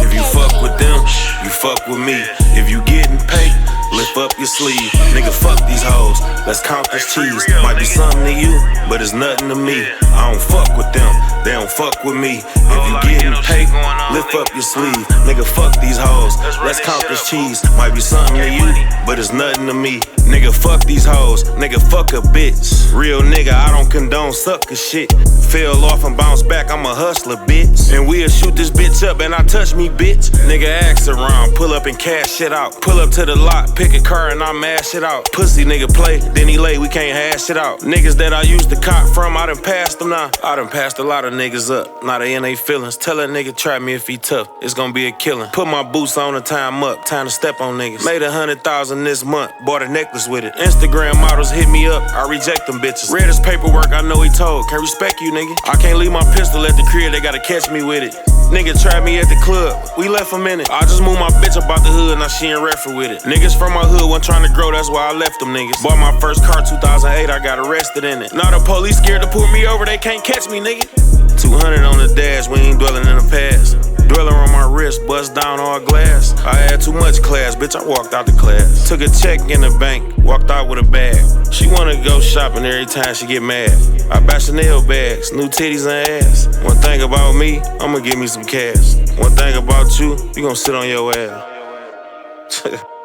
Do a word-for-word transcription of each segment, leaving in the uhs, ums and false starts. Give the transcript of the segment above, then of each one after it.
If you fuck with them, you fuck with me. If you getting paid, lift up your sleeve. Nigga, fuck these hoes, let's count this cheese. Might be something to you, but it's nothing to me. I don't fuck with them, they don't fuck with me. If you getting paid, lift up your sleeve. Nigga, fuck these hoes, let's count this cheese. Might be something to you, but it's nothing to me. Nigga, fuck these hoes, nigga, fuck a bitch. Real nigga, I don't condone sucker shit. Fell off and bounce back, I'm a hustler, bitch. And we'll shoot this bitch up and I touch me, bitch. Nigga, ask around, pull up and cash shit out. Pull up to the lot, pick a car and I mash it out. Pussy nigga play, then he lay, we can't hash it out. Niggas that I used to cop from, I done passed them now. I done passed a lot of niggas up, now they in they feelings. Tell a nigga try me if he tough, it's gonna be a killing. Put my boots on and time up, time to step on niggas. Made a hundred thousand this month, bought a necklace with it. Instagram models hit me up, I reject them bitches. Read his paperwork, I know he told, can't respect you nigga. I can't leave my pistol at the crib, they gotta catch me with it. Nigga tried me at the club, we left a minute. I just moved my bitch up out the hood, now she in refer with it. Niggas from my hood wasn't trying to grow, that's why I left them niggas. Bought my first car two thousand eight, I got arrested in it. Now the police scared to pull me over, they can't catch me nigga. two hundred on the dash, we ain't dwelling in the past. Dweller on my wrist, bust down all glass. I had too much class, bitch, I walked out the class. Took a check in the bank, walked out with a bag. She wanna go shopping every time she get mad. I buy Chanel bags, new titties and ass. One thing about me, I'ma give me some cash. One thing about you, you gon' sit on your ass.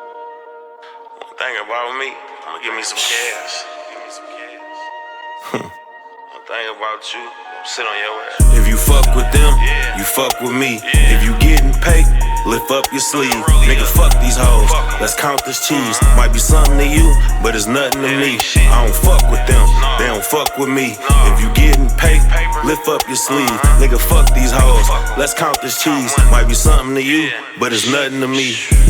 One thing about me, I'ma give me some cash. Give me some cash. One thing about you, sit on your ass. If you fuck with them, you fuck with me. If you getting paid, lift up your sleeve. Nigga, fuck these hoes, let's count this cheese. Might be something to you, but it's nothing to me. I don't fuck with them, they don't fuck with me. If you getting paid, lift up your sleeve. Nigga, fuck these hoes, let's count this cheese. Might be something to you, but it's nothing to me.